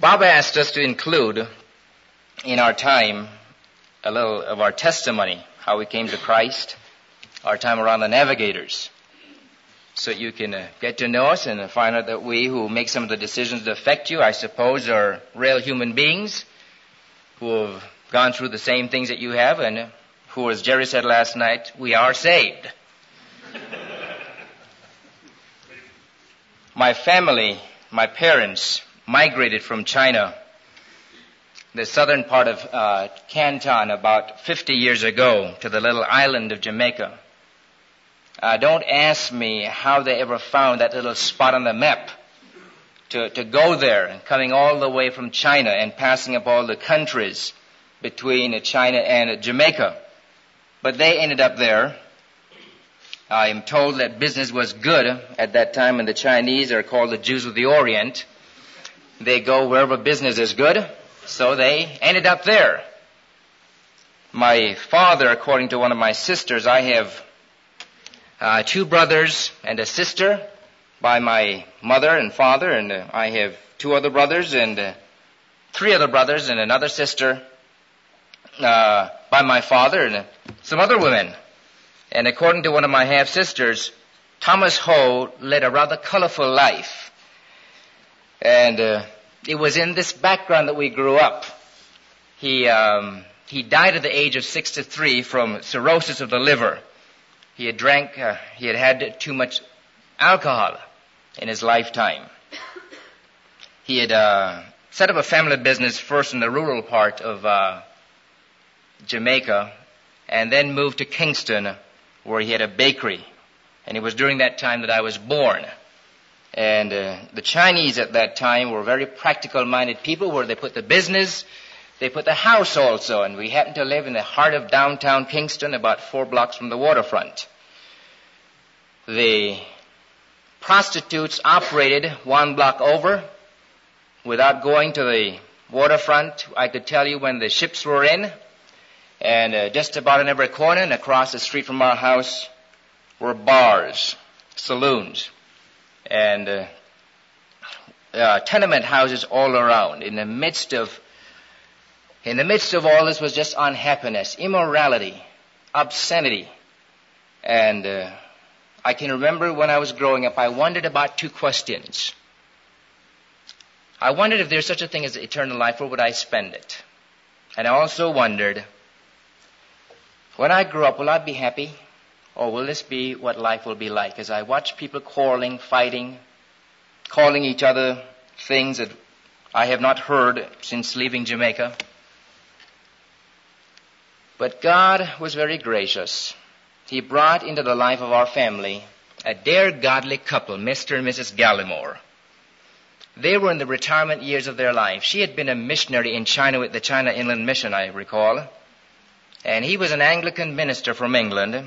Bob asked us to include in our time a little of our testimony, how we came to Christ, our time around the Navigators, so you can get to know us and find out that we who make some of the decisions that affect you, I suppose, are real human beings who have gone through the same things that you have, and who, as Jerry said last night, we are saved. My family, my parents, migrated from China, the southern part of Canton, about 50 years ago, to the little island of Jamaica. Don't ask me how they ever found that little spot on the map to go there, and coming all the way from China and passing up all the countries between China and Jamaica. But they ended up there. I am told that business was good at that time, and the Chinese are called the Jews of the Orient. They go wherever business is good, so they ended up there. My father, according to one of my sisters, I have 2 brothers and a sister by my mother and father, and I have 2 other brothers and 3 other brothers and another sister by my father and some other women. And according to one of my half-sisters, Thomas Ho led a rather colorful life. And it was in this background that we grew up. He died at the age of 63 from cirrhosis of the liver. He had had too much alcohol in his lifetime. He had set up a family business first in the rural part of Jamaica, and then moved to Kingston, where he had a bakery. And it was during that time that I was born. And the Chinese at that time were very practical-minded people, where they put the business, they put the house also. And we happened to live in the heart of downtown Kingston, about 4 blocks from the waterfront. The prostitutes operated 1 block over. Without going to the waterfront, I could tell you when the ships were in. And just about in every corner and across the street from our house were bars, saloons, and tenement houses all around. In the midst of all this was just unhappiness, immorality, obscenity. And I can remember when I was growing up, I wondered about 2 questions. I wondered if there's such a thing as eternal life, where would I spend it? And I also wondered, when I grow up, will I be happy? Or will this be what life will be like? As I watch people quarreling, fighting, calling each other things that I have not heard since leaving Jamaica. But God was very gracious. He brought into the life of our family a dear godly couple, Mr. and Mrs. Gallimore. They were in the retirement years of their life. She had been a missionary in China with the China Inland Mission, I recall. And he was an Anglican minister from England,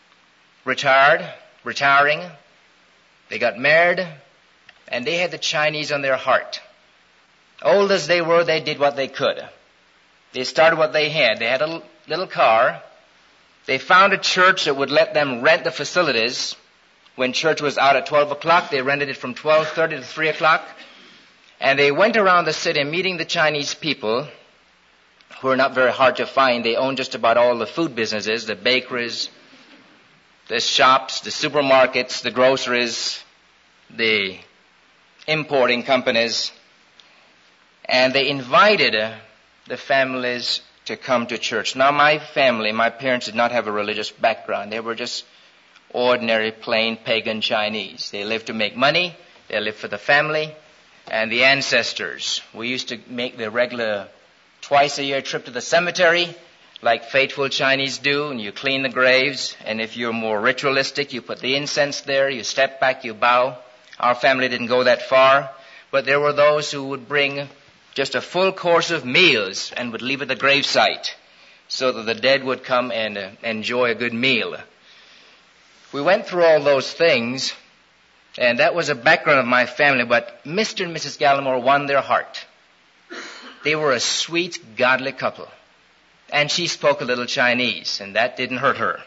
retiring. They got married, and they had the Chinese on their heart. Old as they were, they did what they could. They started what they had. They had a little car. They found a church that would let them rent the facilities. When church was out at 12 o'clock, they rented it from 12:30 to 3 o'clock. And they went around the city meeting the Chinese people, who are not very hard to find. They own just about all the food businesses, the bakeries, the shops, the supermarkets, the groceries, the importing companies. And they invited the families to come to church. Now my family, my parents did not have a religious background. They were just ordinary, plain, pagan Chinese. They lived to make money. They lived for the family and the ancestors. We used to make the regular twice-a-year trip to the cemetery, like faithful Chinese do, and you clean the graves, and if you're more ritualistic, you put the incense there, you step back, you bow. Our family didn't go that far, but there were those who would bring just a full course of meals and would leave at the gravesite so that the dead would come and enjoy a good meal. We went through all those things, and that was a background of my family, but Mr. and Mrs. Gallimore won their heart. They were a sweet, godly couple. And she spoke a little Chinese, and that didn't hurt her.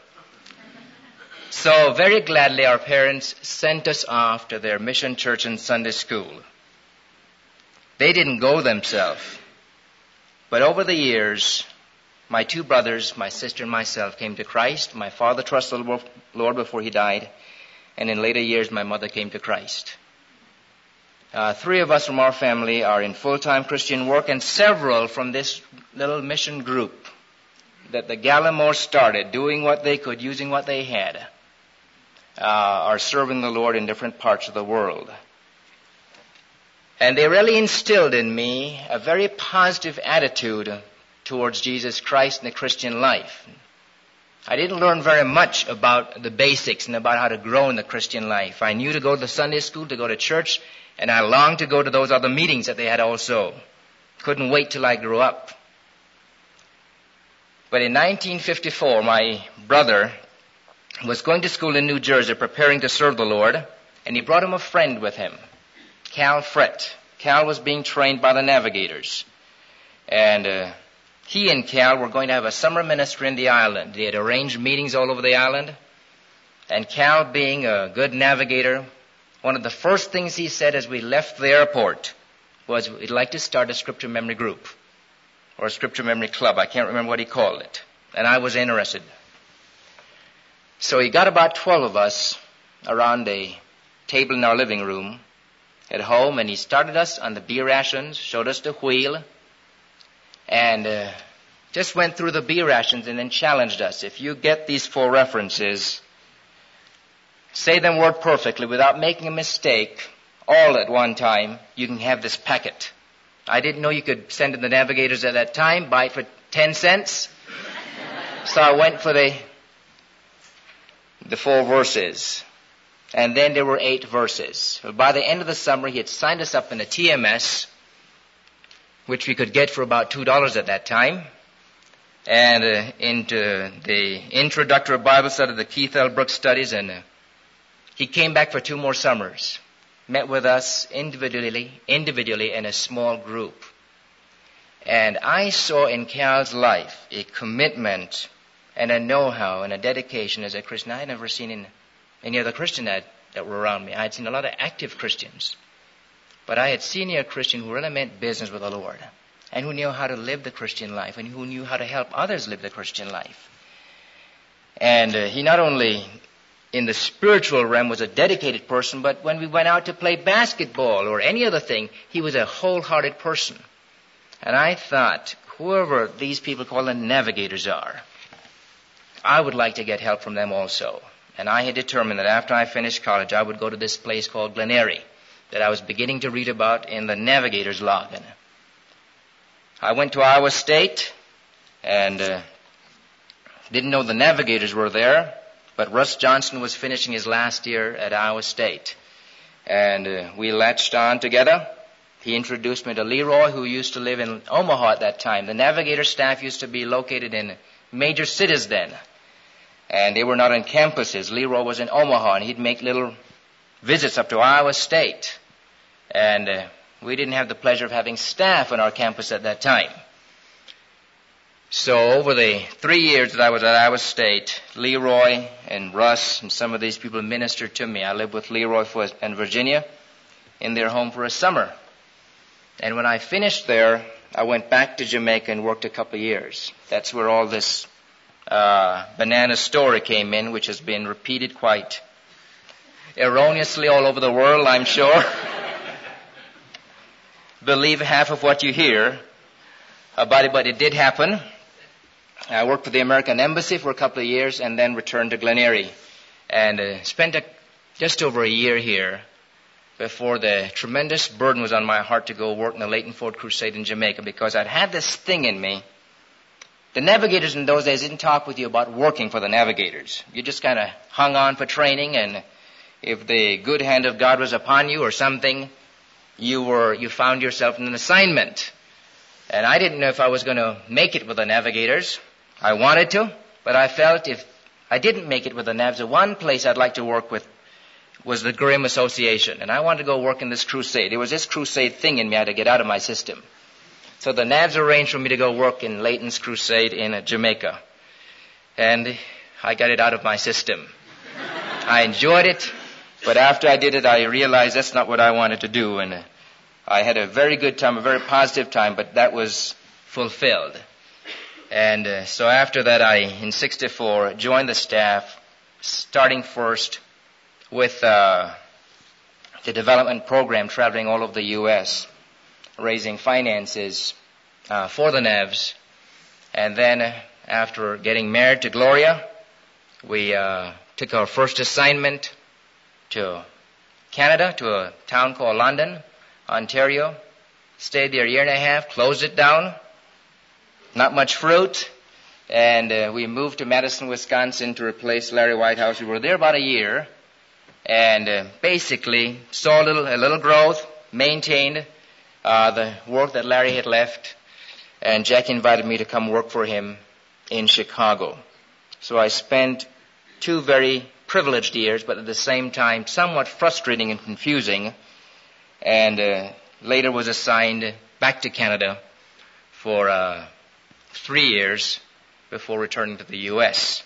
So very gladly our parents sent us off to their mission church and Sunday school. They didn't go themselves. But over the years, my two brothers, my sister and myself came to Christ. My father trusted the Lord before he died. And in later years, my mother came to Christ. 3 of us from our family are in full-time Christian work, and several from this little mission group that the Gallimore started, doing what they could, using what they had, are serving the Lord in different parts of the world. And they really instilled in me a very positive attitude towards Jesus Christ and the Christian life. I didn't learn very much about the basics and about how to grow in the Christian life. I knew to go to Sunday school, to go to church, and I longed to go to those other meetings that they had also. Couldn't wait till I grew up. But in 1954, my brother was going to school in New Jersey, preparing to serve the Lord, and he brought him a friend with him, Cal Frett. Cal was being trained by the Navigators. And he and Cal were going to have a summer ministry in the island. They had arranged meetings all over the island. And Cal, being a good navigator, one of the first things he said as we left the airport was, we'd like to start a scripture memory group, or a scripture memory club. I can't remember what he called it. And I was interested. So he got about 12 of us around a table in our living room at home, and he started us on the beer rations, showed us the wheel, and just went through the beer rations and then challenged us. If you get these 4 references, say them word perfectly without making a mistake, all at one time, you can have this packet. I didn't know you could send to the Navigators at that time, buy it for 10 cents. So I went for the 4 verses. And then there were 8 verses. By the end of the summer, he had signed us up in a TMS, which we could get for about $2 at that time. And into the introductory Bible study, the Keith L. Brooks studies, and he came back for 2 more summers, met with us individually in a small group. And I saw in Cal's life a commitment and a know-how and a dedication as a Christian I had never seen in any other Christian that were around me. I had seen a lot of active Christians. But I had seen a Christian who really meant business with the Lord, and who knew how to live the Christian life, and who knew how to help others live the Christian life. And he not only in the spiritual realm was a dedicated person, but when we went out to play basketball or any other thing, he was a wholehearted person. And I thought, whoever these people call the Navigators are, I would like to get help from them also. And I had determined that after I finished college, I would go to this place called Glen Eyrie that I was beginning to read about in the Navigator's log. And I went to Iowa State and didn't know the Navigators were there, but Russ Johnson was finishing his last year at Iowa State. And we latched on together. He introduced me to Leroy, who used to live in Omaha at that time. The Navigator staff used to be located in major cities then. And they were not on campuses. Leroy was in Omaha, and he'd make little visits up to Iowa State. And we didn't have the pleasure of having staff on our campus at that time. So over the 3 years that I was at Iowa State, Leroy and Russ and some of these people ministered to me. I lived with Leroy and Virginia in their home for a summer. And when I finished there, I went back to Jamaica and worked a couple of years. That's where all this banana story came in, which has been repeated quite erroneously all over the world, I'm sure. Believe half of what you hear about it, but it did happen. I worked for the American Embassy for a couple of years and then returned to Glen Eyrie and spent just over a year here before the tremendous burden was on my heart to go work in the Leighton Ford Crusade in Jamaica, because I'd had this thing in me. The Navigators in those days didn't talk with you about working for the Navigators. You just kind of hung on for training, and if the good hand of God was upon you or something, you found yourself in an assignment. And I didn't know if I was going to make it with the Navigators. I wanted to, but I felt if I didn't make it with the Navs, the one place I'd like to work with was the Grimm Association. And I wanted to go work in this crusade. There was this crusade thing in me I had to get out of my system. So the Navs arranged for me to go work in Leighton's crusade in Jamaica. And I got it out of my system. I enjoyed it, but after I did it, I realized that's not what I wanted to do. And I had a very good time, a very positive time, but that was fulfilled. And so after that, I, in 64, joined the staff, starting first with the development program, traveling all over the U.S., raising finances for the Nevs. And then after getting married to Gloria, we took our first assignment to Canada, to a town called London, Ontario. Stayed there a year and a half, closed it down. Not much fruit. And we moved to Madison, Wisconsin to replace Larry Whitehouse. We were there about a year. And basically saw a little growth, maintained the work that Larry had left. And Jack invited me to come work for him in Chicago. So I spent 2 very privileged years, but at the same time somewhat frustrating and confusing. And later was assigned back to Canada for 3 years before returning to the U.S.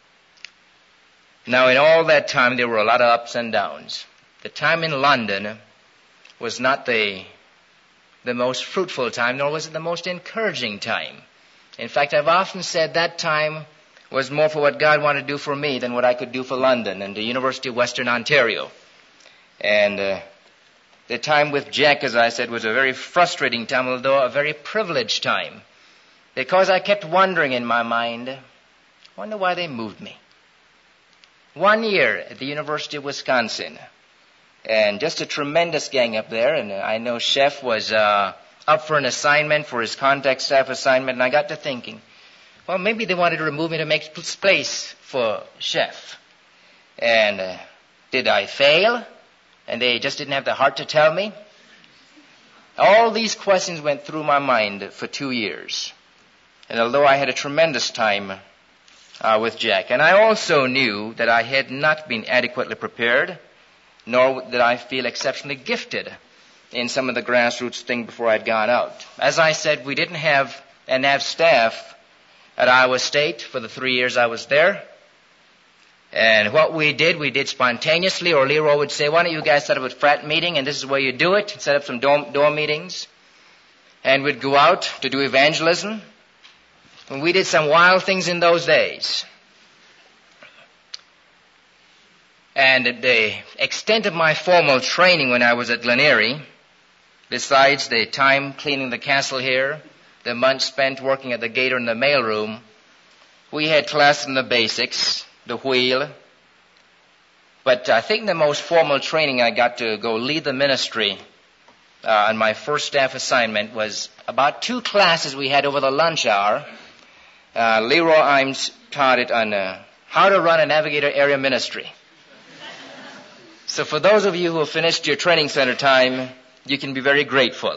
Now, in all that time, there were a lot of ups and downs. The time in London was not the most fruitful time, nor was it the most encouraging time. In fact, I've often said that time was more for what God wanted to do for me than what I could do for London and the University of Western Ontario. And the time with Jack, as I said, was a very frustrating time, although a very privileged time. Because I kept wondering in my mind, I wonder why they moved me. 1 year at the University of Wisconsin. And just a tremendous gang up there. And I know Chef was up for an assignment, for his contact staff assignment. And I got to thinking, well, maybe they wanted to remove me to make space for Chef. And did I fail? And they just didn't have the heart to tell me? All these questions went through my mind for 2 years. And although I had a tremendous time with Jack, and I also knew that I had not been adequately prepared, nor did I feel exceptionally gifted in some of the grassroots thing before I'd gone out. As I said, we didn't have a NAV staff at Iowa State for the 3 years I was there. And what we did spontaneously, or Leroy would say, why don't you guys set up a frat meeting, and this is where you do it, set up some dorm meetings. And we'd go out to do evangelism. And we did some wild things in those days. And the extent of my formal training when I was at Glen Eyrie, besides the time cleaning the castle here, the months spent working at the gator in the mailroom, we had classes in the basics, the wheel. But I think the most formal training I got to go lead the ministry on my first staff assignment was about 2 classes we had over the lunch hour. Leroy Imes taught it on how to run a Navigator area ministry. So for those of you who have finished your training center time, you can be very grateful.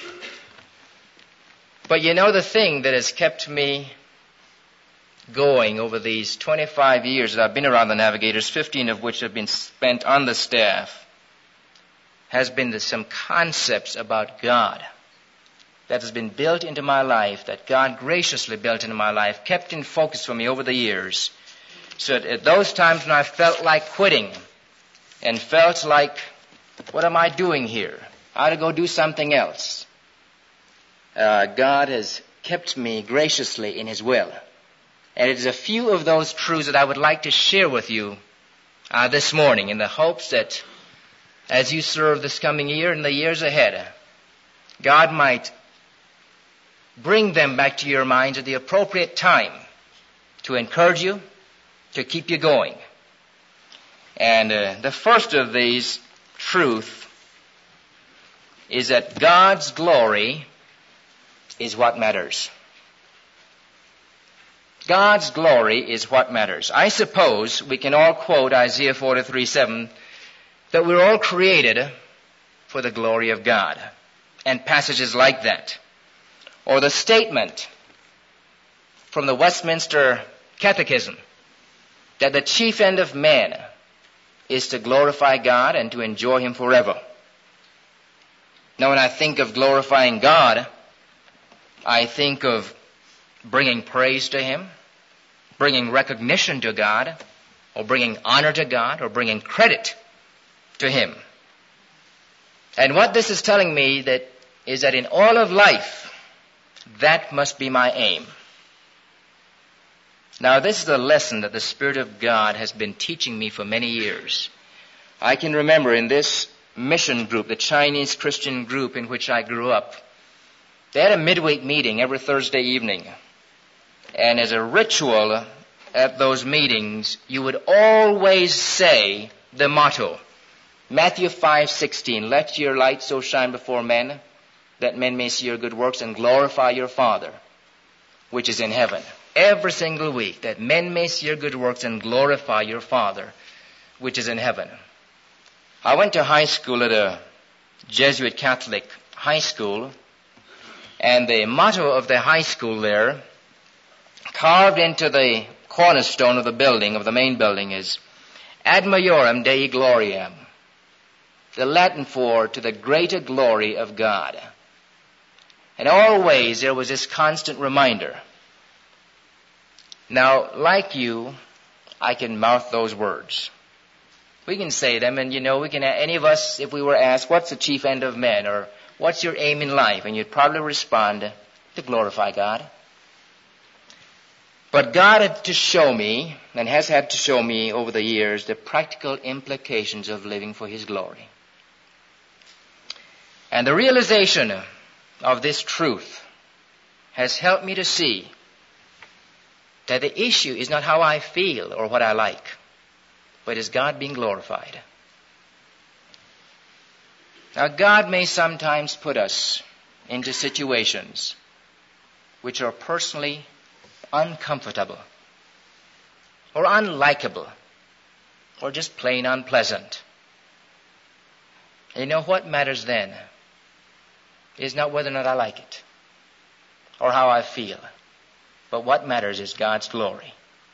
But you know, the thing that has kept me going over these 25 years that I've been around the Navigators, 15 of which have been spent on the staff, has been some concepts about God that has been built into my life, that God graciously built into my life, kept in focus for me over the years. So at those times when I felt like quitting and felt like, what am I doing here? I ought to go do something else. God has kept me graciously in His will. And it is a few of those truths that I would like to share with you this morning, in the hopes that as you serve this coming year and the years ahead, God might bring them back to your minds at the appropriate time to encourage you, to keep you going. And the first of these truths is that God's glory is what matters. God's glory is what matters. I suppose we can all quote Isaiah 43:7, that we're all created for the glory of God, and passages like that. Or the statement from the Westminster Catechism that the chief end of man is to glorify God and to enjoy Him forever. Now, when I think of glorifying God, I think of bringing praise to Him, bringing recognition to God, or bringing honor to God, or bringing credit to Him. And what this is telling me is that in all of life, that must be my aim. Now, this is a lesson that the Spirit of God has been teaching me for many years. I can remember in this mission group, the Chinese Christian group in which I grew up, they had a midweek meeting every Thursday evening. And as a ritual at those meetings, you would always say the motto, Matthew 5:16, let your light so shine before men that men may see your good works and glorify your Father, which is in heaven. Every single week, that men may see your good works and glorify your Father, which is in heaven. I went to high school at a Jesuit Catholic high school, and the motto of the high school there, carved into the cornerstone of the building, of the main building, is Ad Majorem Dei Gloriam, the Latin for to the greater glory of God. And always there was this constant reminder. Now, like you, I can mouth those words. We can say them, and any of us, if we were asked, what's the chief end of men, or what's your aim in life? And you'd probably respond, to glorify God. But God had to show me, and has had to show me over the years, the practical implications of living for His glory. And the realization of this truth has helped me to see that the issue is not how I feel or what I like, but is God being glorified. Now, God may sometimes put us into situations which are personally uncomfortable or unlikable or just plain unpleasant. And you know what matters then is not whether or not I like it or how I feel, but what matters is God's glory.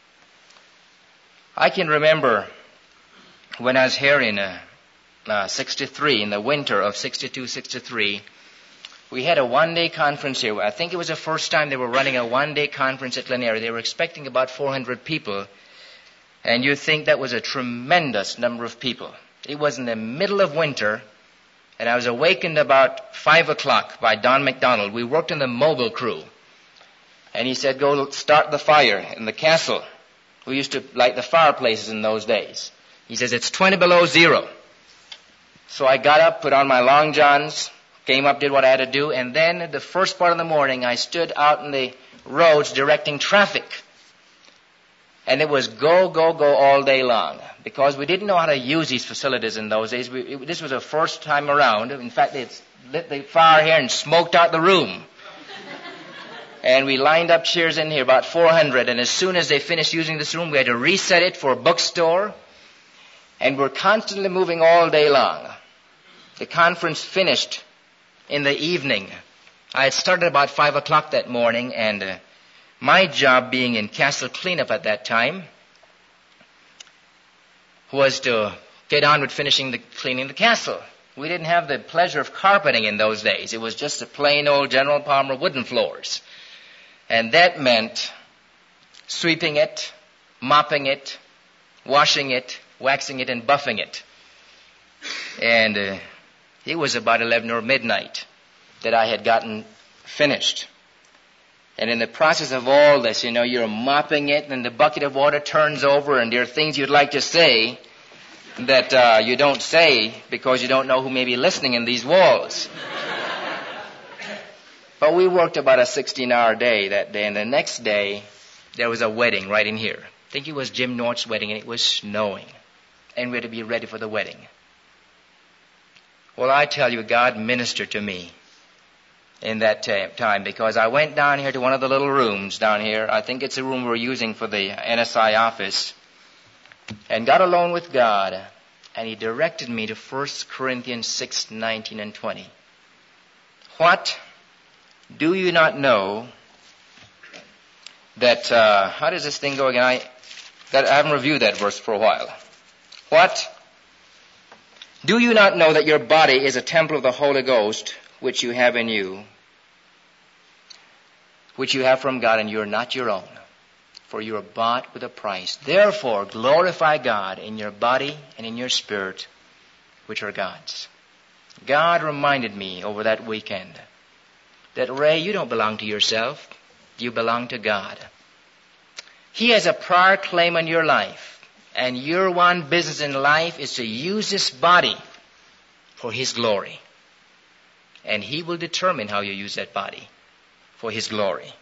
I can remember when I was here in 63, in the winter of 62-63, we had a one-day conference here. I think it was the first time they were running a one-day conference at Glen Eyrie. They were expecting about 400 people, and you'd think that was a tremendous number of people. It was in the middle of winter, and I was awakened about 5 o'clock by Don McDonald. We worked in the mobile crew, and he said, go start the fire in the castle. We used to light the fireplaces in those days. He says, it's 20 below zero. So I got up, put on my long johns, came up, did what I had to do, and then the first part of the morning I stood out in the roads directing traffic. And it was go, go, go all day long, because we didn't know how to use these facilities in those days. This was the first time around. In fact, they lit the fire here and smoked out the room. And we lined up chairs in here, about 400, and as soon as they finished using this room, we had to reset it for a bookstore, and we're constantly moving all day long. The conference finished in the evening. I had started about 5 o'clock that morning, and my job, being in castle cleanup at that time, was to get on with cleaning the castle. We didn't have the pleasure of carpeting in those days. It was just a plain old General Palmer wooden floors. And that meant sweeping it, mopping it, washing it, waxing it, and buffing it. And it was about 11 or midnight that I had gotten finished. And in the process of all this, you're mopping it, and the bucket of water turns over, and there are things you'd like to say that you don't say because you don't know who may be listening in these walls. But we worked about a 16-hour day that day, and the next day there was a wedding right in here. I think it was Jim North's wedding, and it was snowing, and we had to be ready for the wedding. Well, I tell you, God ministered to me in that time, because I went down here to one of the little rooms down here. I think it's a room we're using for the NSI office, and got alone with God, and He directed me to 1 Corinthians 6:19 and 20. What? Do you not know that, how does this thing go again? I haven't reviewed that verse for a while. What? Do you not know that your body is a temple of the Holy Ghost, which you have in you, which you have from God, and you are not your own, for you are bought with a price. Therefore, glorify God in your body and in your spirit, which are God's. God reminded me over that weekend that, Ray, you don't belong to yourself. You belong to God. He has a prior claim on your life, and your one business in life is to use this body for His glory. And He will determine how you use that body for His glory.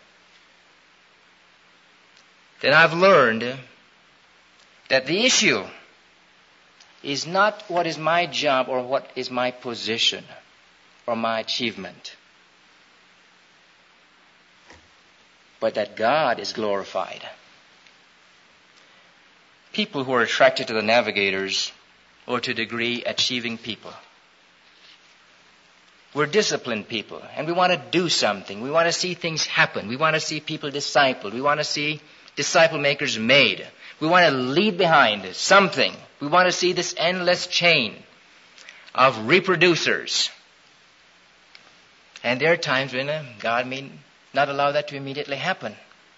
Then I've learned that the issue is not what is my job or what is my position or my achievement, but that God is glorified. People who are attracted to the Navigators or to a degree achieving people. We're disciplined people, and we want to do something. We want to see things happen. We want to see people discipled. We want to see disciple makers made. We want to leave behind something. We want to see this endless chain of reproducers. And there are times when God may not allow that to immediately happen.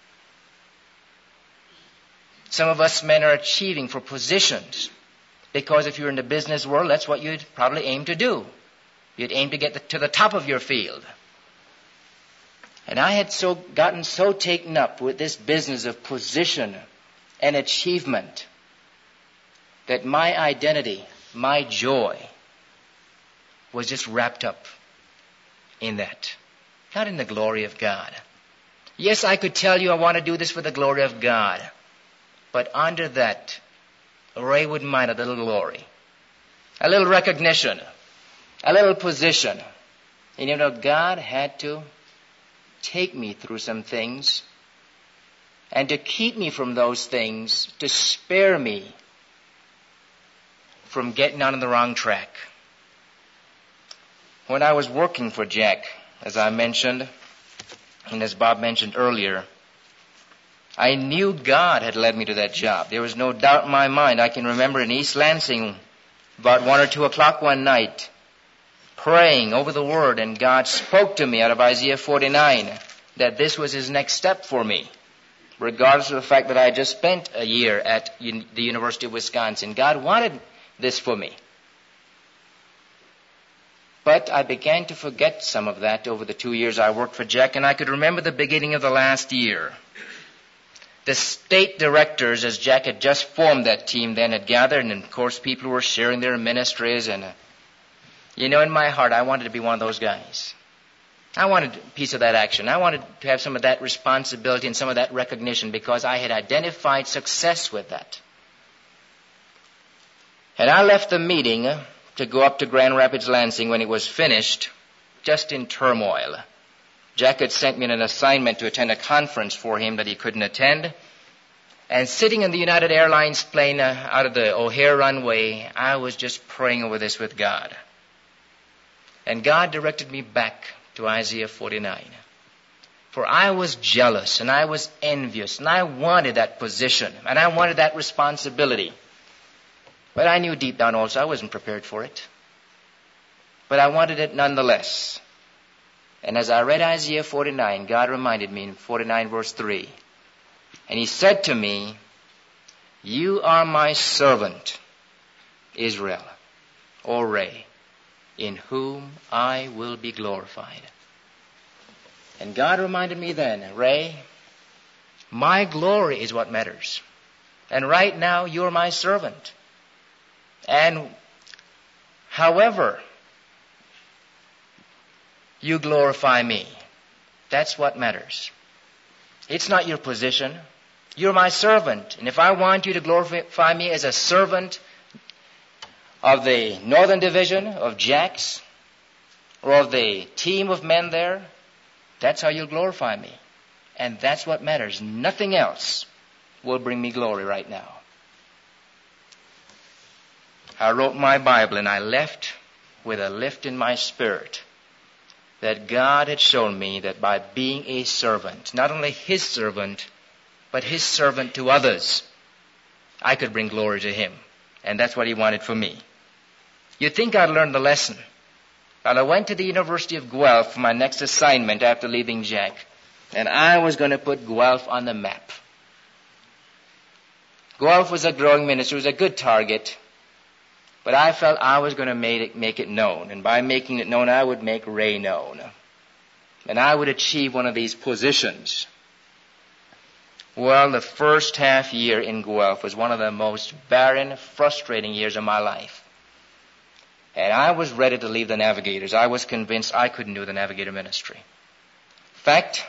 Some of us men are achieving for positions because if you're in the business world, that's what you'd probably aim to do. You'd aim to get to the top of your field. And I had gotten so taken up with this business of position and achievement that my identity, my joy, was just wrapped up in that. Not in the glory of God. Yes, I could tell you I want to do this for the glory of God. But under that, Ray wouldn't mind a little glory. A little recognition. A little position. And you know, God had to take me through some things and to keep me from those things, to spare me from getting on the wrong track. When I was working for Jack, as I mentioned, and as Bob mentioned earlier, I knew God had led me to that job. There was no doubt in my mind. I can remember in East Lansing, about 1 or 2 o'clock one night, praying over the Word, and God spoke to me out of Isaiah 49 that this was His next step for me, regardless of the fact that I had just spent a year at the University of Wisconsin. God wanted this for me. But I began to forget some of that over the 2 years I worked for Jack, and I could remember the beginning of the last year. The state directors, as Jack had just formed that team then, had gathered, and of course people were sharing their ministries, and you know, in my heart, I wanted to be one of those guys. I wanted a piece of that action. I wanted to have some of that responsibility and some of that recognition because I had identified success with that. And I left the meeting to go up to Grand Rapids, Lansing when it was finished, just in turmoil. Jack had sent me an assignment to attend a conference for him that he couldn't attend. And sitting in the United Airlines plane out of the O'Hare runway, I was just praying over this with God. And God directed me back to Isaiah 49. For I was jealous and I was envious and I wanted that position and I wanted that responsibility. But I knew deep down also I wasn't prepared for it. But I wanted it nonetheless. And as I read Isaiah 49, God reminded me in 49 verse 3. And He said to me, "You are my servant, Israel, or Ray, in whom I will be glorified." And God reminded me then, Ray, my glory is what matters. And right now you're my servant. And however you glorify me, that's what matters. It's not your position. You're my servant. And if I want you to glorify me as a servant of the Northern Division of Jack's or of the team of men there, that's how you'll glorify me. And that's what matters. Nothing else will bring me glory right now. I wrote my Bible and I left with a lift in my spirit that God had shown me that by being a servant, not only His servant, but His servant to others, I could bring glory to Him. And that's what He wanted for me. You'd think I'd learned the lesson. But I went to the University of Guelph for my next assignment after leaving Jack. And I was going to put Guelph on the map. Guelph was a growing ministry. It was a good target. But I felt I was going to make it known. And by making it known, I would make Ray known. And I would achieve one of these positions. Well, the first half year in Guelph was one of the most barren, frustrating years of my life. And I was ready to leave the Navigators. I was convinced I couldn't do the Navigator ministry. In fact,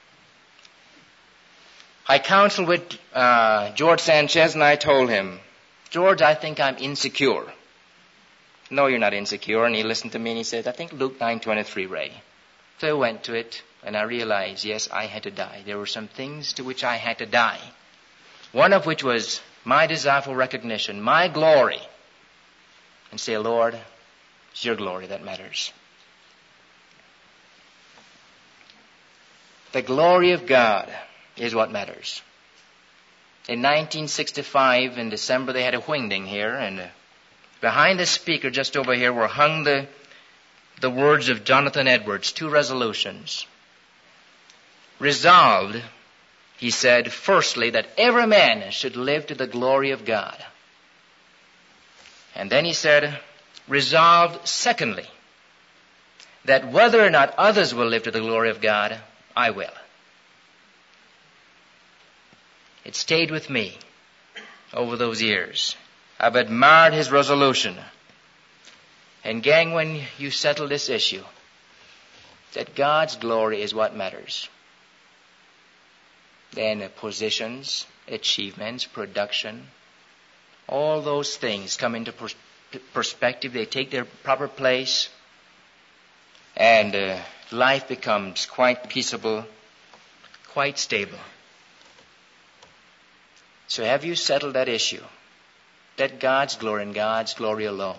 I counseled with George Sanchez, and I told him, George, I think I'm insecure. No, you're not insecure. And he listened to me and he said, I think Luke 9:23, Ray. So I went to it and I realized, yes, I had to die. There were some things to which I had to die. One of which was my desire for recognition, my glory. And say, Lord, it's your glory that matters. The glory of God is what matters. In 1965, in December, they had a Wingding here, and behind the speaker just over here were hung the words of Jonathan Edwards, 2 resolutions. Resolved, he said, firstly, that every man should live to the glory of God. And then he said, resolved, secondly, that whether or not others will live to the glory of God, I will. It stayed with me over those years. I've admired his resolution. And gang, when you settle this issue, that God's glory is what matters, then positions, achievements, production, all those things come into perspective. They take their proper place, and life becomes quite peaceable, quite stable. So have you settled that issue? That God's glory and God's glory alone.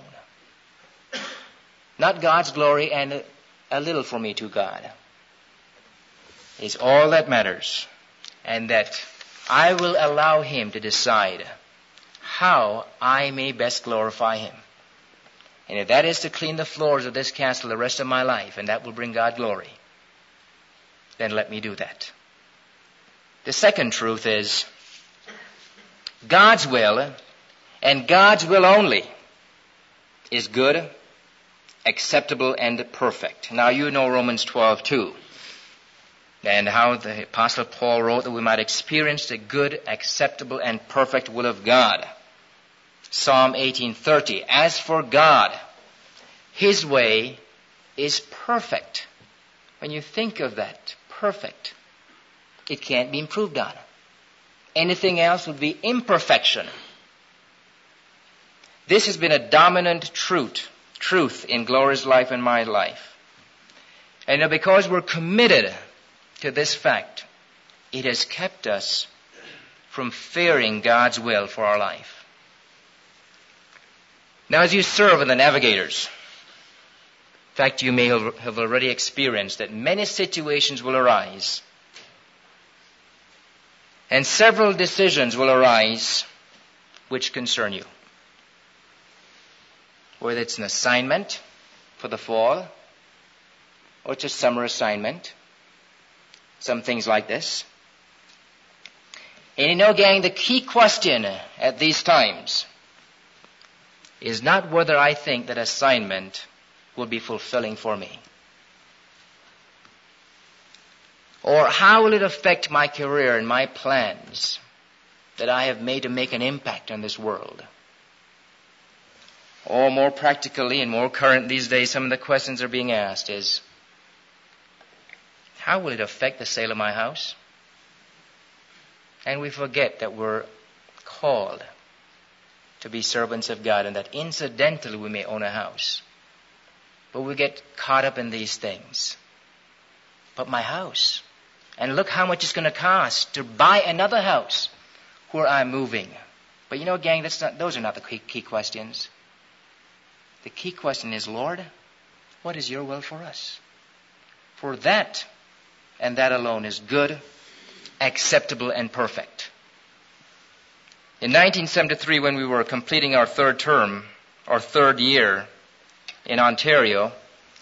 Not God's glory and a little for me to God. Is all that matters. And that I will allow Him to decide how I may best glorify Him. And if that is to clean the floors of this castle the rest of my life, and that will bring God glory, then let me do that. The second truth is God's will, and God's will only, is good, acceptable, and perfect. Now you know Romans 12:2, and how the Apostle Paul wrote that we might experience the good, acceptable, and perfect will of God. Psalm 18:30, as for God, His way is perfect. When you think of that, perfect, it can't be improved on. Anything else would be imperfection. This has been a dominant truth in Gloria's life and my life. And because we're committed to this fact, it has kept us from fearing God's will for our life. Now, as you serve in the Navigators, in fact, you may have already experienced that many situations will arise, and several decisions will arise which concern you. Whether it's an assignment for the fall, or it's a summer assignment, some things like this. And you know, gang, the key question at these times is not whether I think that assignment will be fulfilling for me, or how will it affect my career and my plans that I have made to make an impact on this world. Or more practically and more current these days, some of the questions that are being asked is, how will it affect the sale of my house? And we forget that we're called to be servants of God, and that incidentally we may own a house. But we get caught up in these things. But my house, and look how much it's going to cost to buy another house where I'm moving. But you know, gang, those are not the key questions. The key question is, Lord, what is your will for us? For that and that alone is good, acceptable, and perfect. In 1973, when we were completing our third year in Ontario,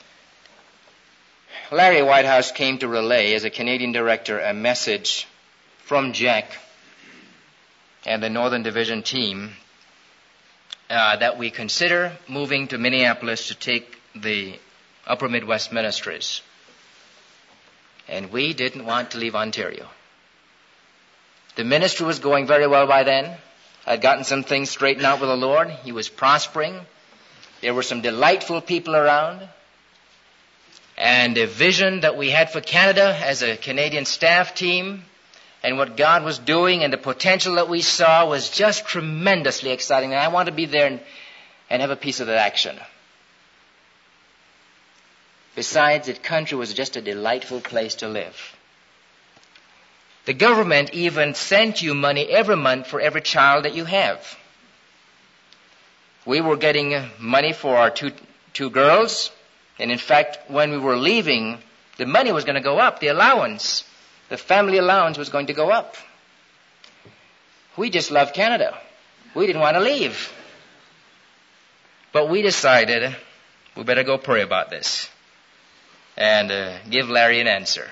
Larry Whitehouse came to relay, as a Canadian director, a message from Jack and the Northern Division team that we consider moving to Minneapolis to take the Upper Midwest Ministries. And we didn't want to leave Ontario. The ministry was going very well by then. I'd gotten some things straightened out with the Lord. He was prospering. There were some delightful people around. And a vision that we had for Canada as a Canadian staff team and what God was doing and the potential that we saw was just tremendously exciting. And I wanted to be there and have a piece of that action. Besides, the country was just a delightful place to live. The government even sent you money every month for every child that you have. We were getting money for our two girls. And in fact, when we were leaving, the money was going to go up. The allowance, the family allowance was going to go up. We just loved Canada. We didn't want to leave. But we decided we better go pray about this and give Larry an answer.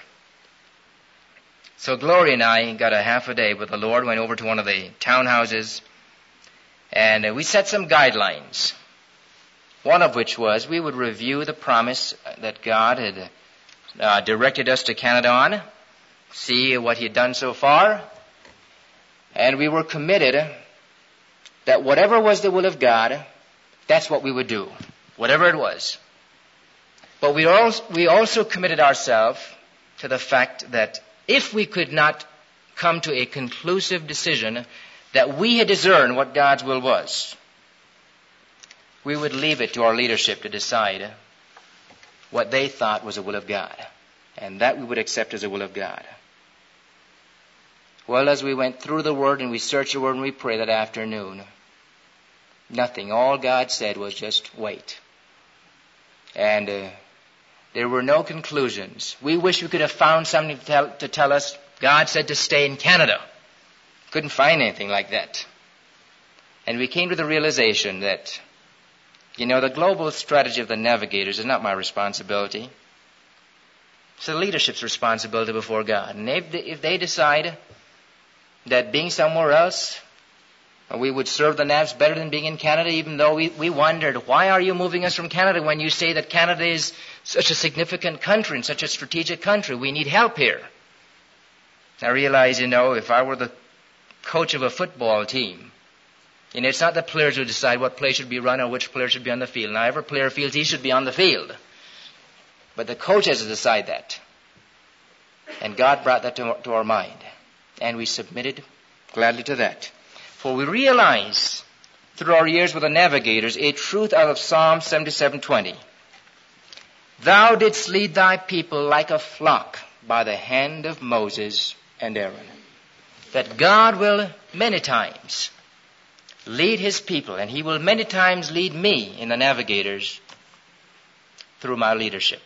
So Gloria and I got a half a day with the Lord, went over to one of the townhouses, and we set some guidelines. One of which was we would review the promise that God had directed us to Canada on, see what He had done so far, and we were committed that whatever was the will of God, that's what we would do, whatever it was. But we also committed ourselves to the fact that if we could not come to a conclusive decision that we had discerned what God's will was, we would leave it to our leadership to decide what they thought was the will of God, and that we would accept as the will of God. Well, as we went through the Word and we searched the Word and we prayed that afternoon, nothing. All God said was just wait. And there were no conclusions. We wish we could have found something to tell us God said to stay in Canada. Couldn't find anything like that. And we came to the realization that, the global strategy of the navigators is not my responsibility. It's the leadership's responsibility before God. And if they decide that being somewhere else, we would serve the Navs better than being in Canada, even though we wondered, why are you moving us from Canada when you say that Canada is such a significant country and such a strategic country? We need help here. I realize, if I were the coach of a football team, it's not the players who decide what play should be run or which player should be on the field. Now, every player feels he should be on the field. But the coach has to decide that. And God brought that to our mind. And we submitted gladly to that. For we realize through our years with the navigators a truth out of Psalm 77:20. Thou didst lead thy people like a flock by the hand of Moses and Aaron. That God will many times lead His people, and He will many times lead me in the navigators through my leadership.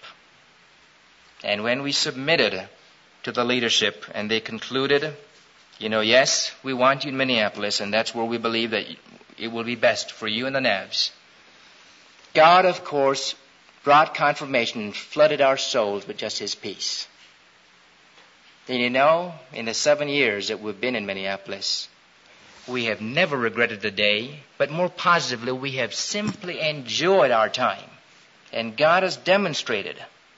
And when we submitted to the leadership and they concluded, yes, we want you in Minneapolis, and that's where we believe that it will be best for you and the Navs. God, of course, brought confirmation and flooded our souls with just His peace. And in the 7 years that we've been in Minneapolis, we have never regretted the day, but more positively, we have simply enjoyed our time. And God has demonstrated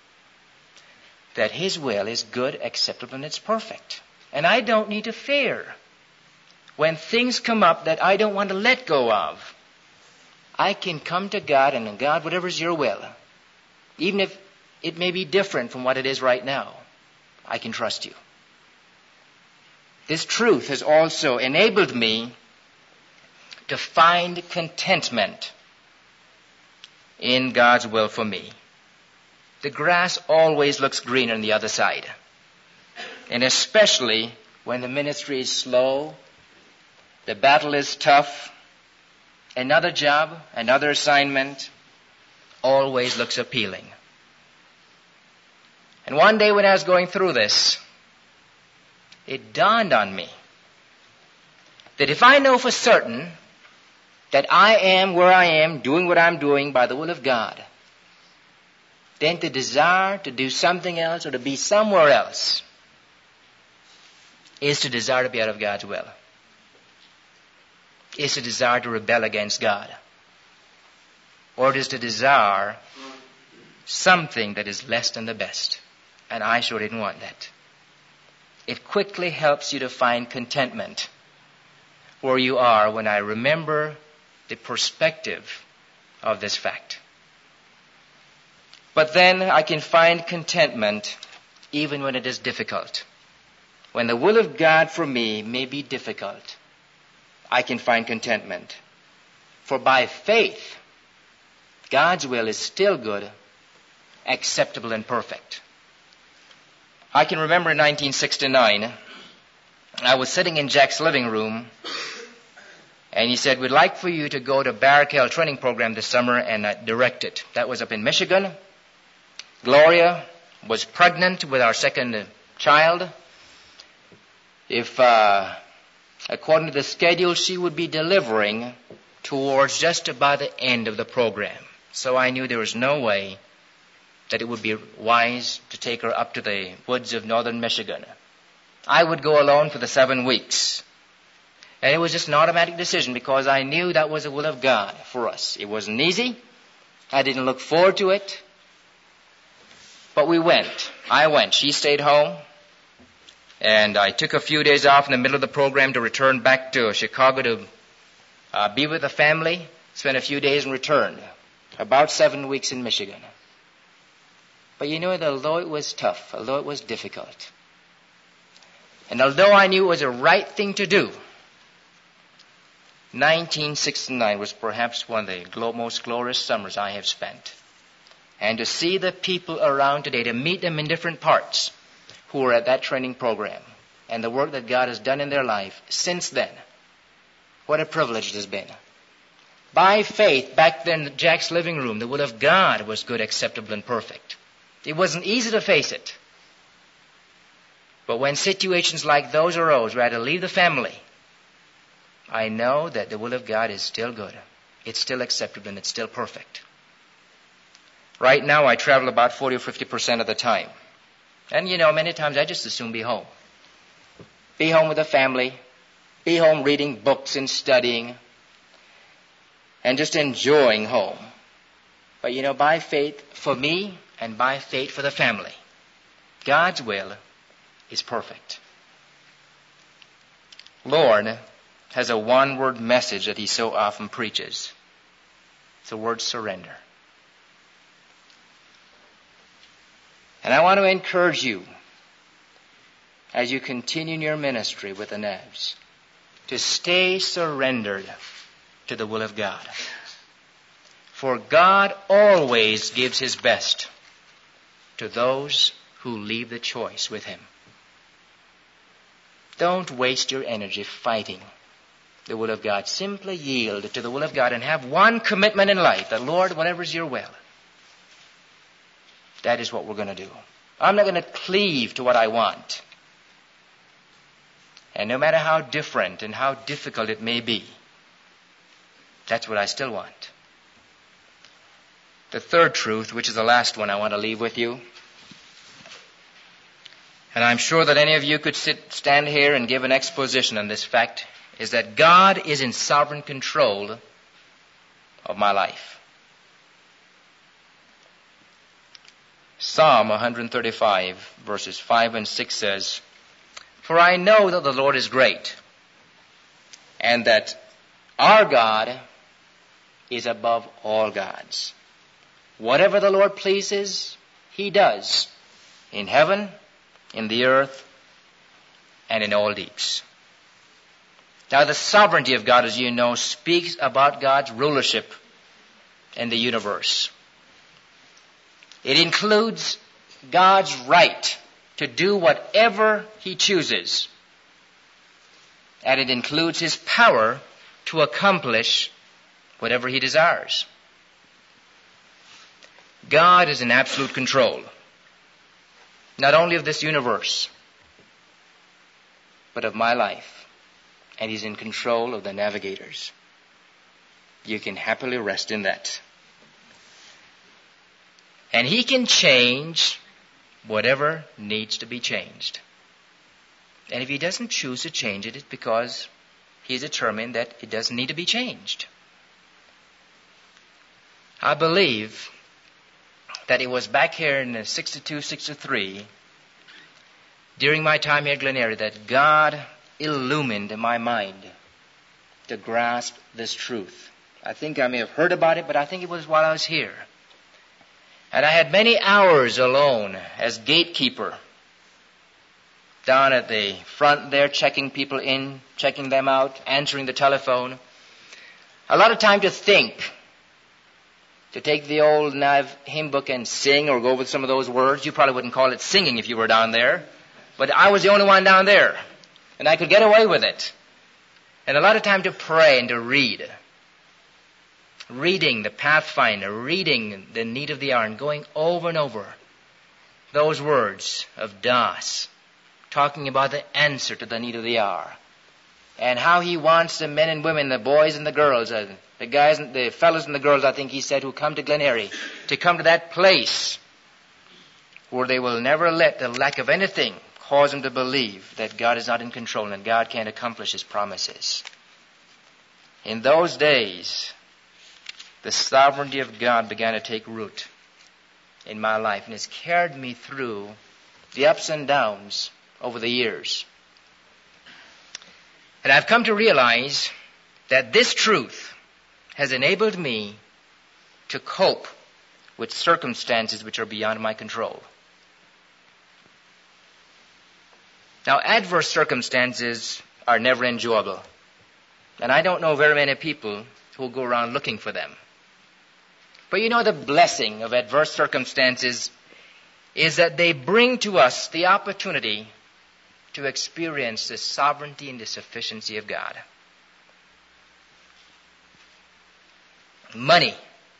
that His will is good, acceptable, and it's perfect. And I don't need to fear when things come up that I don't want to let go of. I can come to God and, God, whatever's your will, even if it may be different from what it is right now, I can trust you. This truth has also enabled me to find contentment in God's will for me. The grass always looks greener on the other side. And especially when the ministry is slow, the battle is tough, another job, another assignment always looks appealing. And one day when I was going through this, it dawned on me that if I know for certain that I am where I am, doing what I'm doing by the will of God, then the desire to do something else or to be somewhere else is to desire to be out of God's will. Is to desire to rebel against God. or it is to desire something that is less than the best. And I sure didn't want that. It quickly helps you to find contentment where you are when I remember the perspective of this fact. But then I can find contentment even when it is difficult. When the will of God for me may be difficult, I can find contentment. For by faith, God's will is still good, acceptable, and perfect. I can remember in 1969, I was sitting in Jack's living room, and he said, "We'd like for you to go to Barrackell training program this summer and direct it." That was up in Michigan. Gloria was pregnant with our second child. If, according to the schedule, she would be delivering towards just about the end of the program. So I knew there was no way that it would be wise to take her up to the woods of northern Michigan. I would go alone for the 7 weeks. And it was just an automatic decision because I knew that was the will of God for us. It wasn't easy. I didn't look forward to it. But we went. I went. She stayed home. And I took a few days off in the middle of the program to return back to Chicago to be with the family, spent a few days and returned. About 7 weeks in Michigan. But you know, although it was tough, although it was difficult, and although I knew it was the right thing to do, 1969 was perhaps one of the most glorious summers I have spent. And to see the people around today, to meet them in different parts who were at that training program, and the work that God has done in their life since then, what a privilege it has been. By faith, back then in Jack's living room, the will of God was good, acceptable, and perfect. It wasn't easy to face it. But when situations like those arose where I had to leave the family, I know that the will of God is still good. It's still acceptable and it's still perfect. Right now I travel about 40 or 50% of the time. And you know, many times I just assume be home. Be home with the family. Be home reading books and studying. And just enjoying home. But you know, by faith for me and by faith for the family, God's will is perfect. Lord has a one-word message that he so often preaches. It's the word surrender. And I want to encourage you, as you continue in your ministry with the Navs, to stay surrendered to the will of God. For God always gives his best to those who leave the choice with him. Don't waste your energy fighting the will of God. Simply yield to the will of God and have one commitment in life, that Lord, whatever's your will, that is what we're going to do. I'm not going to cleave to what I want. And no matter how different and how difficult it may be, that's what I still want. The third truth, which is the last one I want to leave with you, and I'm sure that any of you could stand here and give an exposition on this fact, is that God is in sovereign control of my life. Psalm 135, verses 5 and 6 says, "For I know that the Lord is great, and that our God is above all gods. Whatever the Lord pleases, he does, in heaven, in the earth, and in all deeps." Now, the sovereignty of God, as you know, speaks about God's rulership in the universe. It includes God's right to do whatever he chooses. And it includes his power to accomplish whatever he desires. God is in absolute control, not only of this universe, but of my life. And he's in control of the navigators. You can happily rest in that. And he can change whatever needs to be changed. And if he doesn't choose to change it, it's because he's determined that it doesn't need to be changed. I believe that it was back here in 62, 63, during my time here at Glen Eyrie, that God illumined my mind to grasp this truth. I think I may have heard about it, but I think it was while I was here. And I had many hours alone as gatekeeper down at the front there, checking people in, checking them out, answering the telephone. A lot of time to think, to take the old hymn book and sing or go over some of those words. You probably wouldn't call it singing if you were down there, but I was the only one down there, and I could get away with it. And a lot of time to pray and to read. Reading the Pathfinder, reading the Need of the Hour, and going over and over those words of Das, talking about the answer to the need of the hour, and how he wants the men and women, the boys and the girls, the guys, and the fellows and the girls, I think he said, who come to Glen Eyrie, to come to that place where they will never let the lack of anything cause them to believe that God is not in control and that God can't accomplish His promises. In those days, the sovereignty of God began to take root in my life, and has carried me through the ups and downs over the years. And I've come to realize that this truth has enabled me to cope with circumstances which are beyond my control. Now, adverse circumstances are never enjoyable, and I don't know very many people who go around looking for them. But you know, the blessing of adverse circumstances is that they bring to us the opportunity to experience the sovereignty and the sufficiency of God. Money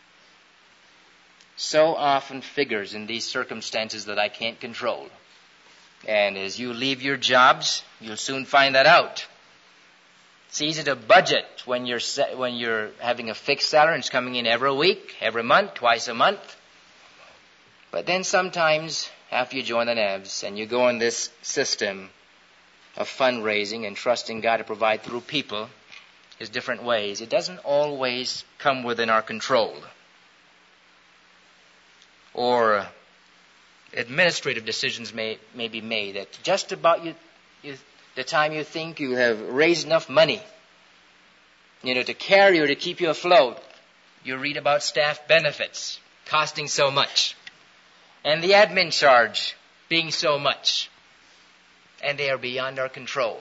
so often figures in these circumstances that I can't control. And as you leave your jobs, you'll soon find that out. It's easy to budget when you're having a fixed salary and it's coming in every week, every month, twice a month. But then sometimes, after you join the NABS and you go in this system of fundraising and trusting God to provide through people His different ways, it doesn't always come within our control. Or administrative decisions may be made at just about the time you think you have raised enough money, to carry or to keep you afloat. You read about staff benefits costing so much, and the admin charge being so much, and they are beyond our control.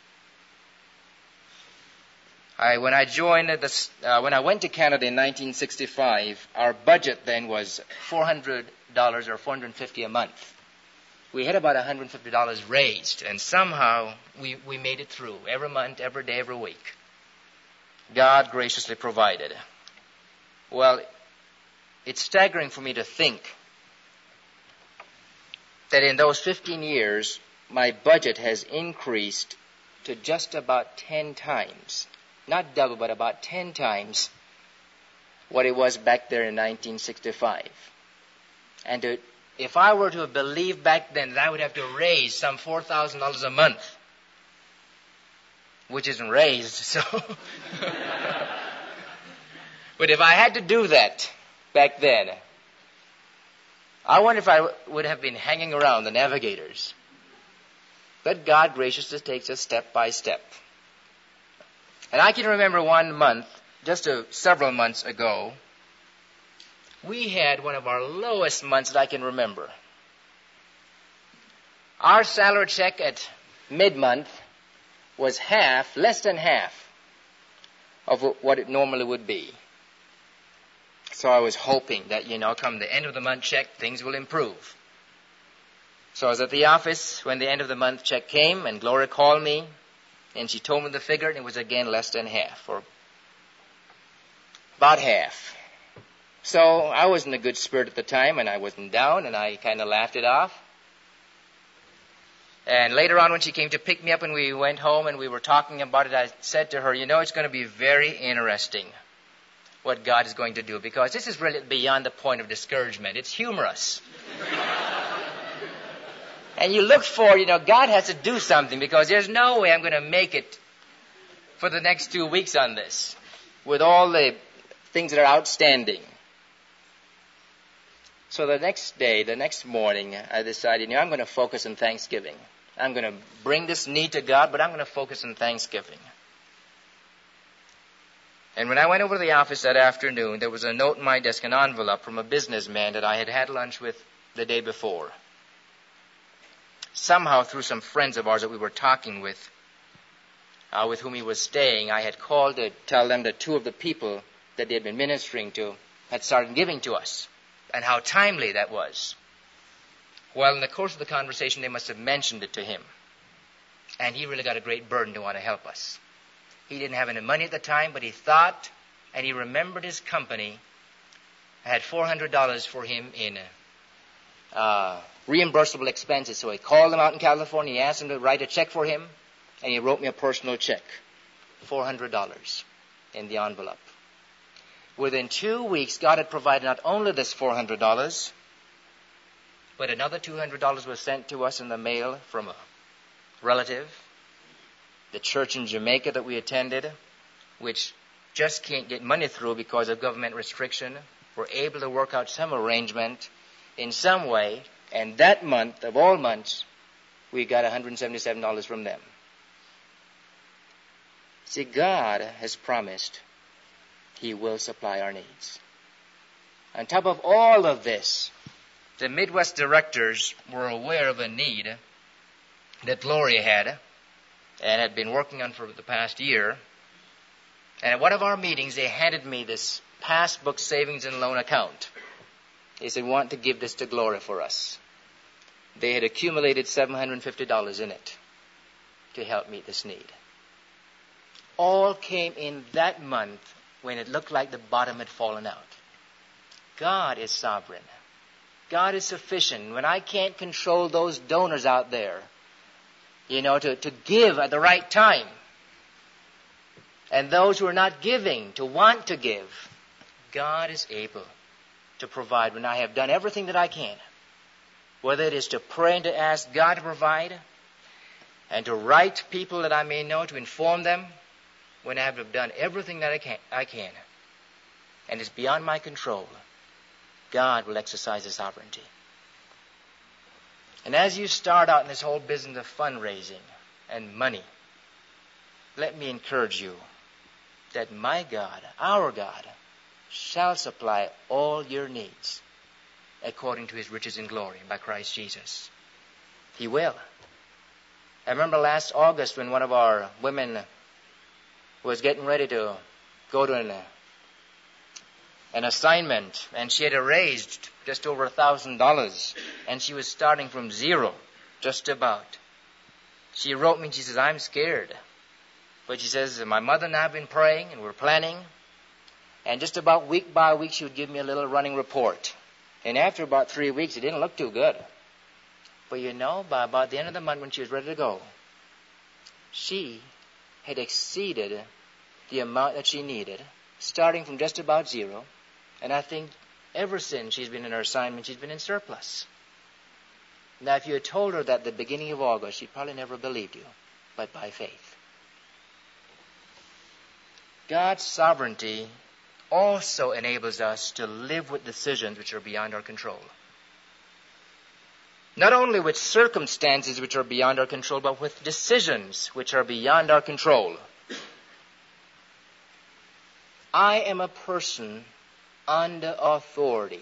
When I went to Canada in 1965, our budget then was $400 or $450 a month. We had about $150 raised, and somehow we made it through every month, every day, every week. God graciously provided. Well, it's staggering for me to think that in those 15 years, my budget has increased to just about 10 times. Not double, but about 10 times what it was back there in 1965. And if I were to believe back then that I would have to raise some $4,000 a month, which isn't raised, so. But if I had to do that back then, I wonder if I would have been hanging around the Navigators. But God graciously takes us step by step. And I can remember one month, just several months ago, we had one of our lowest months that I can remember. Our salary check at mid-month was less than half of what it normally would be. So I was hoping that, come the end of the month check, things will improve. So I was at the office when the end of the month check came, and Gloria called me, and she told me the figure, and it was again less than half, or about half. So I was in a good spirit at the time, and I wasn't down, and I kind of laughed it off. And later on when she came to pick me up and we went home and we were talking about it, I said to her, it's going to be very interesting what God is going to do, because this is really beyond the point of discouragement. It's humorous. And you look for, God has to do something, because there's no way I'm going to make it for the next 2 weeks on this with all the things that are outstanding. So the next day, the next morning, I decided, I'm going to focus on Thanksgiving. I'm going to bring this need to God, but I'm going to focus on Thanksgiving. And when I went over to the office that afternoon, there was a note in my desk, an envelope from a businessman that I had had lunch with the day before. Somehow, through some friends of ours that we were talking with whom he was staying, I had called to tell them that two of the people that they had been ministering to had started giving to us, and how timely that was. Well, in the course of the conversation, they must have mentioned it to him. And he really got a great burden to want to help us. He didn't have any money at the time, but he thought, and he remembered his company had $400 for him in reimbursable expenses. So he called them out in California, he asked them to write a check for him, and he wrote me a personal check, $400 in the envelope. Within 2 weeks, God had provided not only this $400, but another $200 was sent to us in the mail from a relative. The church in Jamaica that we attended, which just can't get money through because of government restriction, were able to work out some arrangement in some way, and that month, of all months, we got $177 from them. See, God has promised He will supply our needs. On top of all of this, the Midwest directors were aware of a need that Gloria had and had been working on for the past year. And at one of our meetings, they handed me this passbook savings and loan account. They said, we want to give this to Gloria for us. They had accumulated $750 in it to help meet this need. All came in that month when it looked like the bottom had fallen out. God is sovereign. God is sufficient. When I can't control those donors out there, to give at the right time, and those who are not giving, to want to give, God is able to provide when I have done everything that I can. Whether it is to pray and to ask God to provide, and to write people that I may know to inform them, when I have done everything that I can, and it's beyond my control, God will exercise His sovereignty. And as you start out in this whole business of fundraising and money, let me encourage you that my God, our God, shall supply all your needs according to His riches in glory by Christ Jesus. He will. I remember last August when one of our women was getting ready to go to an assignment, and she had raised just over $1,000, and she was starting from zero, just about. She wrote me and she says, I'm scared. But she says, my mother and I have been praying and we're planning, and just about week by week she would give me a little running report. And after about 3 weeks, it didn't look too good. But by about the end of the month when she was ready to go, she had exceeded the amount that she needed, starting from just about zero. And I think ever since she's been in her assignment, she's been in surplus. Now, if you had told her that at the beginning of August, she'd probably never believed you, but by faith. God's sovereignty also enables us to live with decisions which are beyond our control. Not only with circumstances which are beyond our control, but with decisions which are beyond our control. I am a person under authority.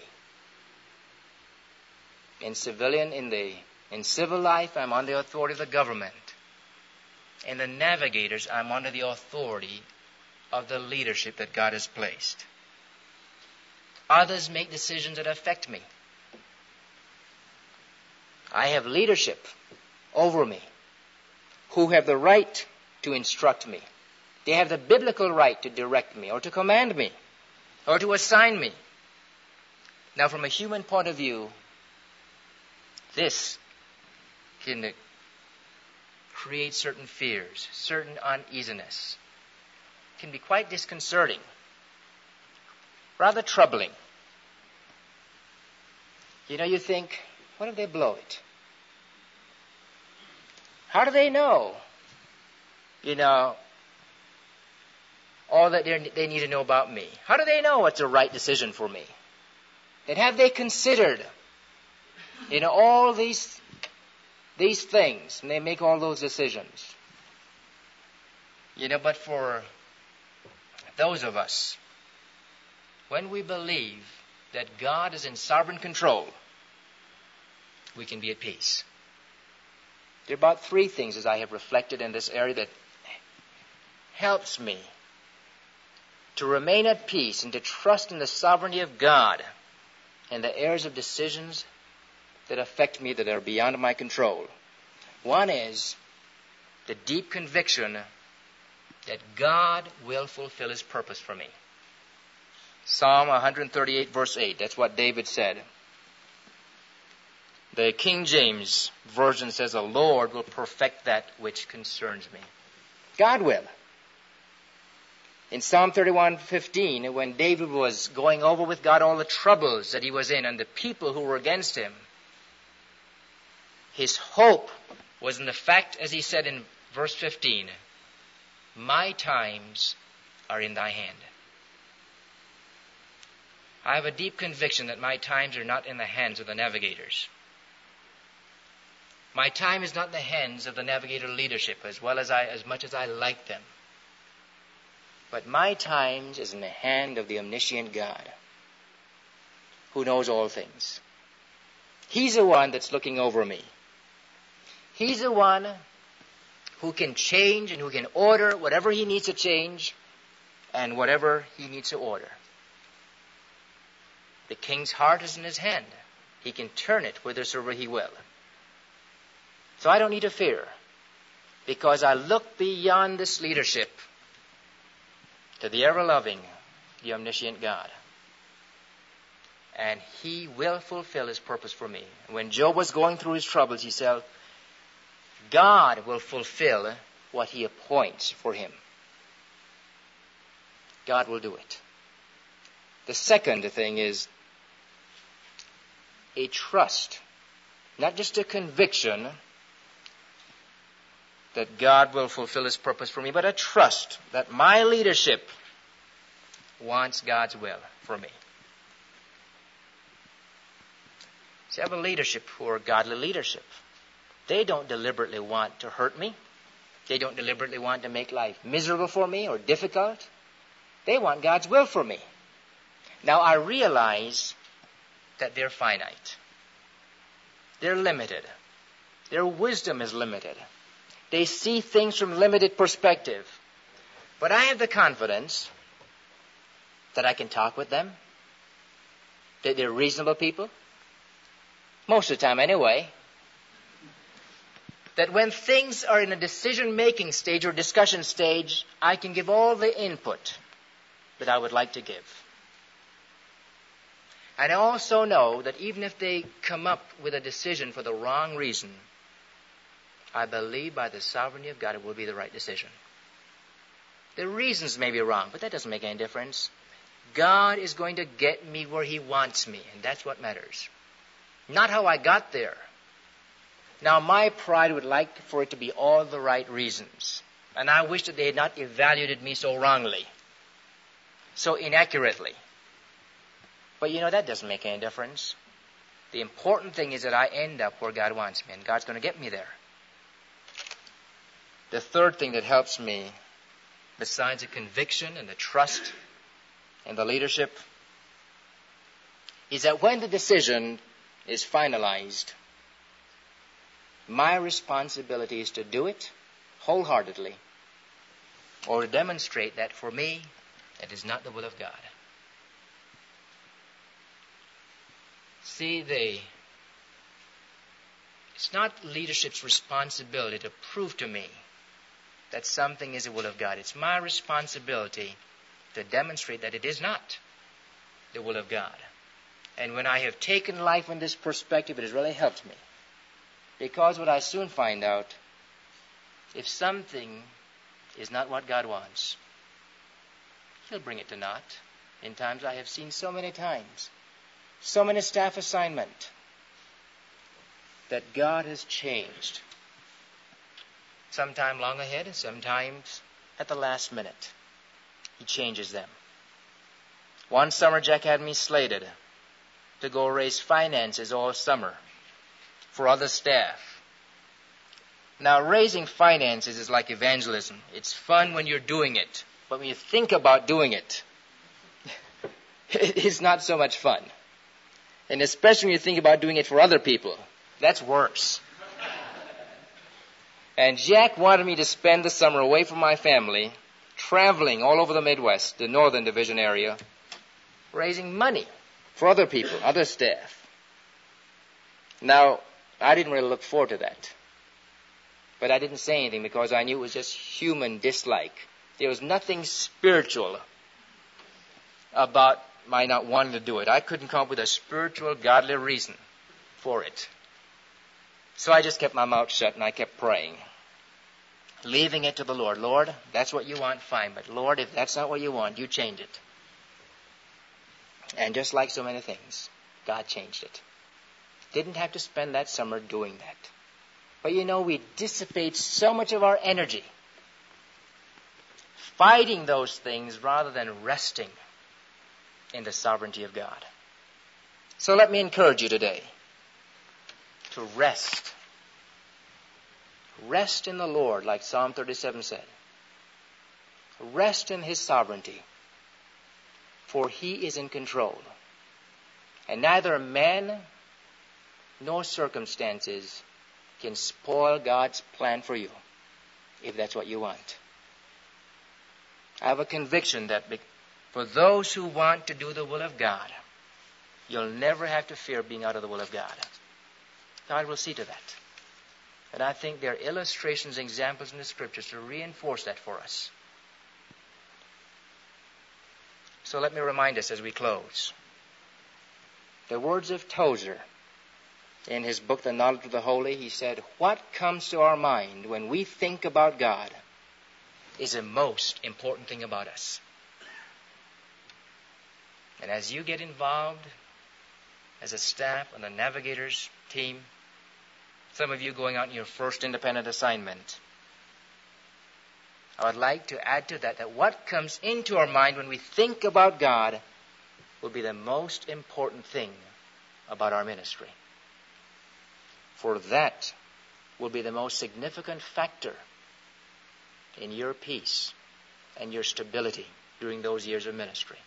In civil life, I'm under the authority of the government. In the navigators, I'm under the authority of the leadership that God has placed. Others make decisions that affect me. I have leadership over me who have the right to instruct me. They have the biblical right to direct me or to command me or to assign me. Now, from a human point of view, this can create certain fears, certain uneasiness. It can be quite disconcerting, rather troubling. You think, what if they blow it? How do they know? All that they need to know about me. How do they know what's the right decision for me? Then have they considered, all these things, and they make all those decisions? But for those of us, when we believe that God is in sovereign control, we can be at peace. There are about 3 things, as I have reflected in this area, that helps me to remain at peace and to trust in the sovereignty of God in the areas of decisions that affect me, that are beyond my control. One is the deep conviction that God will fulfill His purpose for me. Psalm 138, verse 8, that's what David said. The King James Version says, the Lord will perfect that which concerns me. God will. In Psalm 31:15, when David was going over with God all the troubles that he was in and the people who were against him, his hope was in the fact, as he said in verse 15, my times are in thy hand. I have a deep conviction that my times are not in the hands of the navigators. My time is not in the hands of the navigator leadership, as much as I like them. But my times is in the hand of the omniscient God, who knows all things. He's the one that's looking over me. He's the one who can change and who can order whatever He needs to change and whatever He needs to order. The king's heart is in His hand. He can turn it whithersoever He will. So I don't need to fear, because I look beyond this leadership to the ever-loving, the omniscient God. And He will fulfill His purpose for me. When Job was going through his troubles, he said, God will fulfill what He appoints for him. God will do it. The second thing is a trust, not just a conviction that God will fulfill His purpose for me, but a trust that my leadership wants God's will for me. See, I have a leadership who are godly leadership. They don't deliberately want to hurt me. They don't deliberately want to make life miserable for me or difficult. They want God's will for me. Now, I realize that they're finite. They're limited. Their wisdom is limited. They see things from limited perspective. But I have the confidence that I can talk with them, that they're reasonable people, most of the time anyway, that when things are in a decision-making stage or discussion stage, I can give all the input that I would like to give. And I also know that even if they come up with a decision for the wrong reason, I believe by the sovereignty of God it will be the right decision. The reasons may be wrong, but that doesn't make any difference. God is going to get me where He wants me, and that's what matters. Not how I got there. Now, my pride would like for it to be all the right reasons, and I wish that they had not evaluated me so wrongly, so inaccurately. But that doesn't make any difference. The important thing is that I end up where God wants me, and God's going to get me there. The third thing that helps me, besides the conviction and the trust and the leadership, is that when the decision is finalized, my responsibility is to do it wholeheartedly, or to demonstrate that for me, it is not the will of God. See, it's not leadership's responsibility to prove to me that something is the will of God. It's my responsibility to demonstrate that it is not the will of God. And when I have taken life in this perspective, it has really helped me. Because what I soon find out, if something is not what God wants, He'll bring it to naught. In times I have seen so many times, so many staff assignment, that God has changed. Sometime long ahead, sometimes at the last minute. He changes them. One summer, Jack had me slated to go raise finances all summer for other staff. Now, raising finances is like evangelism. It's fun when you're doing it, but when you think about doing it, it's not so much fun. And especially when you think about doing it for other people, that's worse. And Jack wanted me to spend the summer away from my family, traveling all over the Midwest, the Northern Division area, raising money for other people, other staff. Now, I didn't really look forward to that. But I didn't say anything because I knew it was just human dislike. There was nothing spiritual about my not wanting to do it. I couldn't come up with a spiritual, godly reason for it. So I just kept my mouth shut and I kept praying, leaving it to the Lord. Lord, that's what you want, fine. But Lord, if that's not what you want, you change it. And just like so many things, God changed it. Didn't have to spend that summer doing that. But you know, we dissipate so much of our energy fighting those things rather than resting in the sovereignty of God. So let me encourage you today to rest. Rest in the Lord, like Psalm 37 said. Rest in His sovereignty, for He is in control. And neither man nor circumstances can spoil God's plan for you, if that's what you want. I have a conviction that for those who want to do the will of God, you'll never have to fear being out of the will of God. God will see to that. And I think there are illustrations and examples in the Scriptures to reinforce that for us. So let me remind us as we close. The words of Tozer, in his book, The Knowledge of the Holy, he said, what comes to our mind when we think about God is the most important thing about us. And as you get involved as a staff on the Navigators team, some of you going out on your first independent assignment, I would like to add to that what comes into our mind when we think about God will be the most important thing about our ministry. For that will be the most significant factor in your peace and your stability during those years of ministry.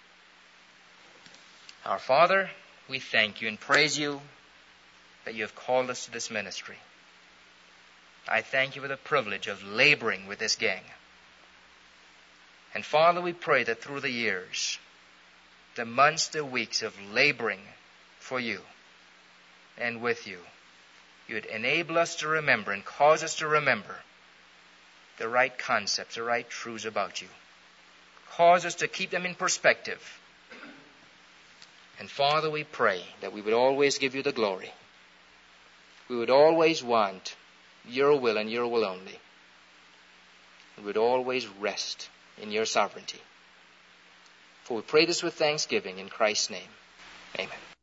Our Father, we thank you and praise you that you have called us to this ministry. I thank you for the privilege of laboring with this gang. And Father, we pray that through the years, the months, the weeks of laboring for you and with you, you would enable us to remember and cause us to remember the right concepts, the right truths about you. Cause us to keep them in perspective. And Father, we pray that we would always give you the glory. We would always want your will and your will only. We would always rest in your sovereignty. For we pray this with thanksgiving in Christ's name. Amen.